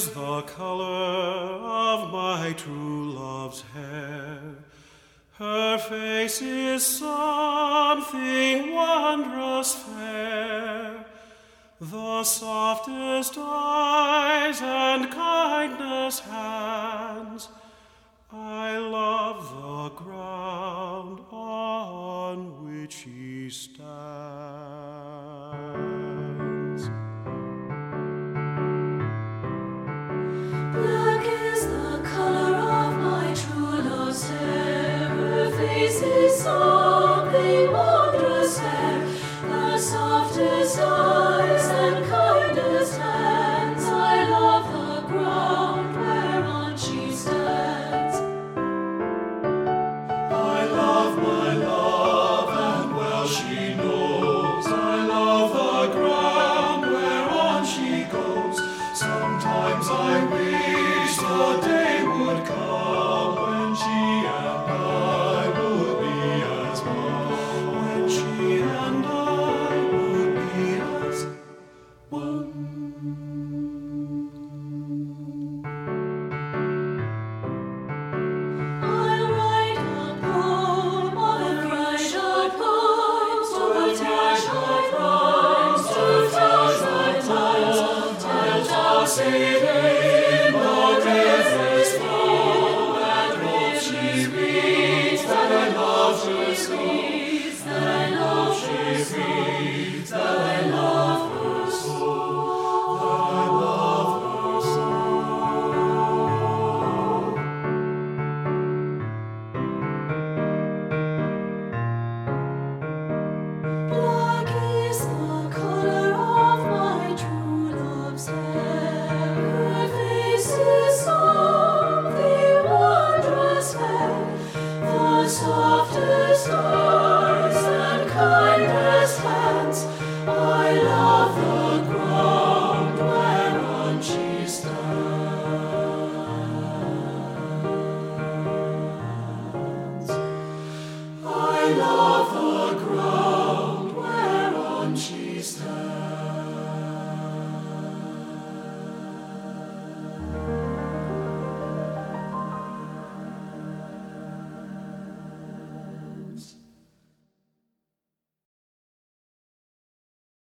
is the color of my true love's hair. Her face is something wondrous fair. The softest eyes and kindness hands. I love the ground on which she stands. Black is the color of my true love's hair. Her face is something wondrous fair. The softest eyes and kindest hands. I love the ground whereon she stands. I love my love, and well she knows. I love the ground whereon she goes. Sometimes I wish the day would come when she and I would be as one. When she and I would be as one. I'll write a poem, I'll write a poem, to teach my rhymes, to teach my times. I'll toss it in the river's flow, and hope she reads that I love her so, that I love she reads, that I love her so, that I love her so. Black is the color of my true love's hair. Her face is something wondrous fair. The softest eyes and kindest hands. I love the ground whereon she stands. I love